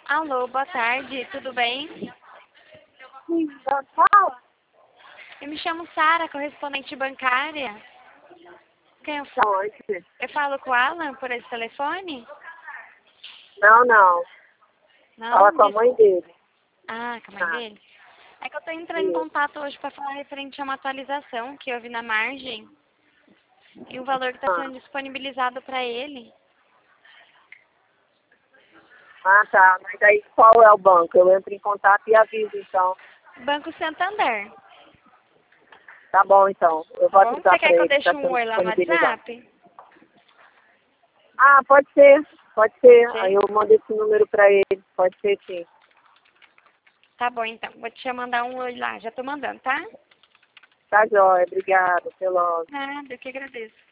Alô, boa tarde, tudo bem? Sim, fala? Eu me chamo Sara, correspondente bancária. Quem eu falo? Onde? Eu falo com o Alan por esse telefone? Não. Fala Não? com a mãe dele. Ah, com a mãe Tá. dele? É que eu tô entrando em Isso. contato hoje para falar referente a uma atualização que houve na margem e o valor que está Ah, sendo disponibilizado para ele. tá. Mas aí qual é o banco? Eu entro em contato e aviso, então. Banco Santander, Tá bom, então. Eu tá vou bom? avisar Você pra quer que eu ele que deixe tá um sendo oi lá no disponibilizado. WhatsApp? Ah, pode ser. Pode ser. Pode Aí ser? eu mando esse número pra ele. Pode ser, sim. Tá bom, então. Vou te mandar um oi lá. Já tô mandando, tá? Tá, jóia. Obrigada. Até logo. Nada, eu que agradeço.